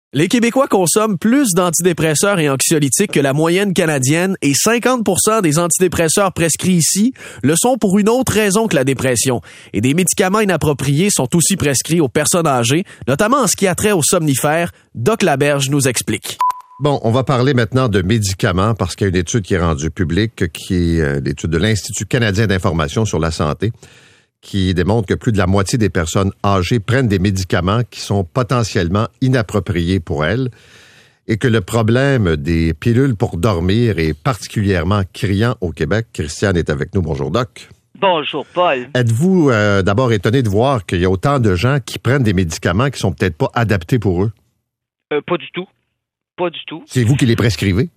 Les Québécois consomment plus d'antidépresseurs et anxiolytiques que la moyenne canadienne et 50% des antidépresseurs prescrits ici le sont pour une autre raison que la dépression. Et des médicaments inappropriés sont aussi prescrits aux personnes âgées, notamment en ce qui a trait aux somnifères. Doc Laberge nous explique. Bon, on va parler maintenant de médicaments parce qu'il y a une étude qui est rendue publique, qui est l'étude de l'Institut canadien d'information sur la santé, qui démontre que plus de la moitié des personnes âgées prennent des médicaments qui sont potentiellement inappropriés pour elles et que le problème des pilules pour dormir est particulièrement criant au Québec. Christiane est avec nous. Bonjour, Doc. Bonjour, Paul. Êtes-vous d'abord étonné de voir qu'il y a autant de gens qui prennent des médicaments qui sont peut-être pas adaptés pour eux? Pas du tout. Pas du tout. C'est vous qui les prescrivez?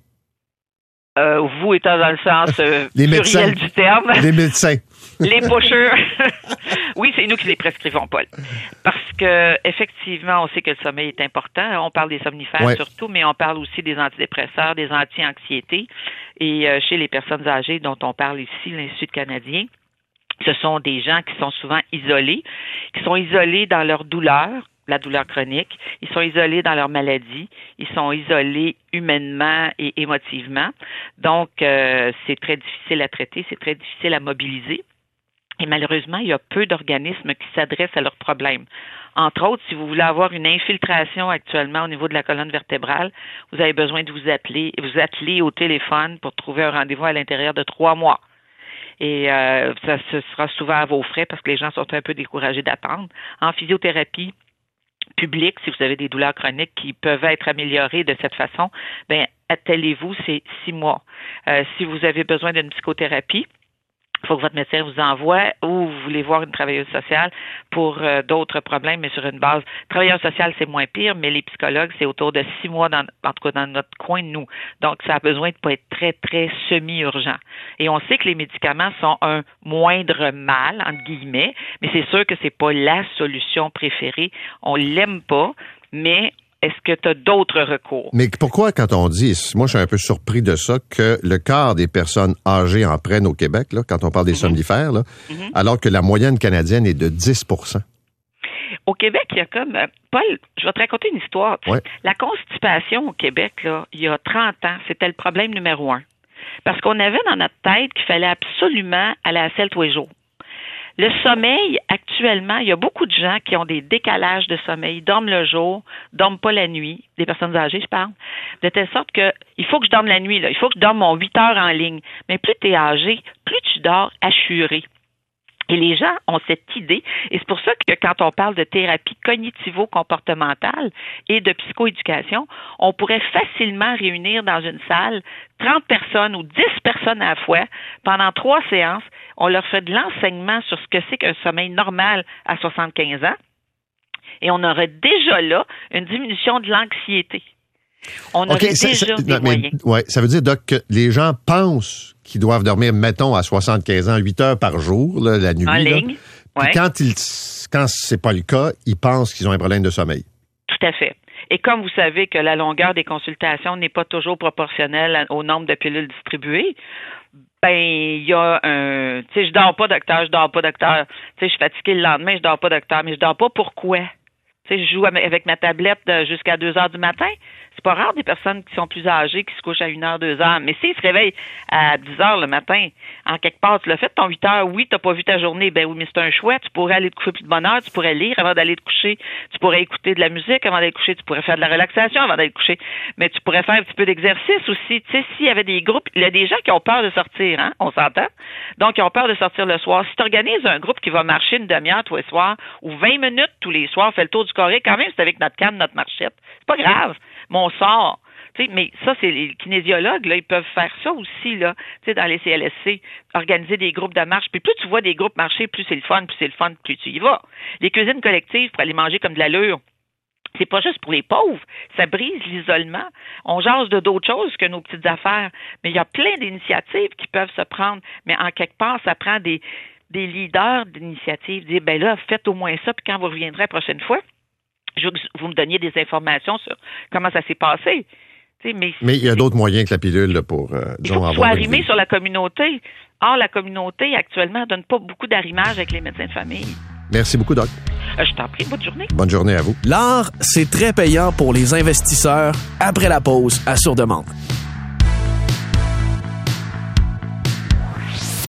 Vous étant dans le sens les médecins, pluriel du terme. Les médecins. Les pocheurs. Oui, c'est nous qui les prescrivons, Paul. Parce que effectivement, on sait que le sommeil est important. On parle des somnifères surtout, mais on parle aussi des antidépresseurs, des anti-anxiétés. Et chez les personnes âgées dont on parle ici, l'Institut canadien, ce sont des gens qui sont souvent isolés, qui sont isolés dans leur douleur, la douleur chronique, ils sont isolés dans leur maladie, ils sont isolés humainement et émotivement. Donc, c'est très difficile à traiter, c'est très difficile à mobiliser. Et malheureusement, il y a peu d'organismes qui s'adressent à leurs problèmes. Entre autres, si vous voulez avoir une infiltration actuellement au niveau de la colonne vertébrale, vous avez besoin de vous atteler au téléphone pour trouver un rendez-vous à l'intérieur de 3 mois. Et ça ce sera souvent à vos frais parce que les gens sont un peu découragés d'attendre. En physiothérapie publique, si vous avez des douleurs chroniques qui peuvent être améliorées de cette façon, ben attellez-vous, c'est 6 mois. Si vous avez besoin d'une psychothérapie, il faut que votre médecin vous envoie ou vous voulez voir une travailleuse sociale pour d'autres problèmes, mais sur une base. Travailleuse sociale, c'est moins pire, mais les psychologues, c'est autour de 6 mois, en tout cas dans notre coin de nous. Donc, ça a besoin de pas être très, très semi-urgent. Et on sait que les médicaments sont un moindre mal, entre guillemets, mais c'est sûr que c'est pas la solution préférée. On l'aime pas, mais est-ce que tu as d'autres recours? Mais pourquoi, quand on dit, moi je suis un peu surpris de ça, que le quart des personnes âgées en prennent au Québec, là, quand on parle des somnifères, là, alors que la moyenne canadienne est de 10%? Au Québec, il y a comme... Paul, je vais te raconter une histoire. Ouais. La constipation au Québec, là, il y a 30 ans, c'était le problème numéro 1. Parce qu'on avait dans notre tête qu'il fallait absolument aller à la selle tous les jours. Le sommeil, actuellement, il y a beaucoup de gens qui ont des décalages de sommeil. Ils dorment le jour, dorment pas la nuit. Des personnes âgées, je parle. De telle sorte que il faut que je dorme la nuit, là. Il faut que je dorme mon 8 heures en ligne. Mais plus tu es âgé, plus tu dors assuré. Et les gens ont cette idée, et c'est pour ça que quand on parle de thérapie cognitivo-comportementale et de psychoéducation, on pourrait facilement réunir dans une salle 30 personnes ou 10 personnes à la fois pendant 3 séances. On leur fait de l'enseignement sur ce que c'est qu'un sommeil normal à 75 ans, et on aurait déjà là une diminution de l'anxiété. On aurait déjà des moyens. Ouais, ça veut dire, Doc, que les gens pensent qu'ils doivent dormir, mettons, à 75 ans, 8 heures par jour, là, la nuit. En ligne. Puis quand c'est pas le cas, ils pensent qu'ils ont un problème de sommeil. Tout à fait. Et comme vous savez que la longueur des consultations n'est pas toujours proportionnelle au nombre de pilules distribuées, ben, il y a un... Tu sais, je dors pas, docteur. Tu sais, je suis fatiguée le lendemain, je dors pas, docteur. Mais je dors pas, pourquoi? Tu sais, je joue avec ma tablette jusqu'à 2 heures du matin. C'est pas rare des personnes qui sont plus âgées qui se couchent à 1 heure, 2 heures. Mais s'ils se réveillent à 10 heures le matin, en quelque part, tu l'as fait ton 8 heures, oui, t'as pas vu ta journée, ben oui, mais c'est un choix. Tu pourrais aller te coucher plus de bonne heure, tu pourrais lire avant d'aller te coucher, tu pourrais écouter de la musique avant d'aller te coucher, tu pourrais faire de la relaxation avant d'aller te coucher, mais tu pourrais faire un petit peu d'exercice aussi. Tu sais, s'il y avait des groupes, il y a des gens qui ont peur de sortir, hein, on s'entend? Donc, ils ont peur de sortir le soir. Si tu organises un groupe qui va marcher une demi-heure tous les soirs ou 20 minutes tous les soirs, fait le tour du carré, quand même, c'est avec notre canne, notre marchette. C'est pas grave, mais on sort. T'sais, mais ça, c'est les kinésiologues, là, ils peuvent faire ça aussi, là, dans les CLSC, organiser des groupes de marche. Puis plus tu vois des groupes marcher, plus c'est le fun, plus tu y vas. Les cuisines collectives pour aller manger comme de l'allure, c'est pas juste pour les pauvres, ça brise l'isolement. On jase de d'autres choses que nos petites affaires, mais il y a plein d'initiatives qui peuvent se prendre, mais en quelque part, ça prend des leaders d'initiatives, dire, ben là, faites au moins ça, puis quand vous reviendrez la prochaine fois, je veux que vous me donniez des informations sur comment ça s'est passé. Mais il y a d'autres moyens que la pilule là, pour il faut que tu sois arrimé sur la communauté. Or, la communauté, actuellement, ne donne pas beaucoup d'arrimage avec les médecins de famille. Merci beaucoup, Doc. Je t'en prie, bonne journée. Bonne journée à vous. L'art, c'est très payant pour les investisseurs. Après la pause, à Sur Demande.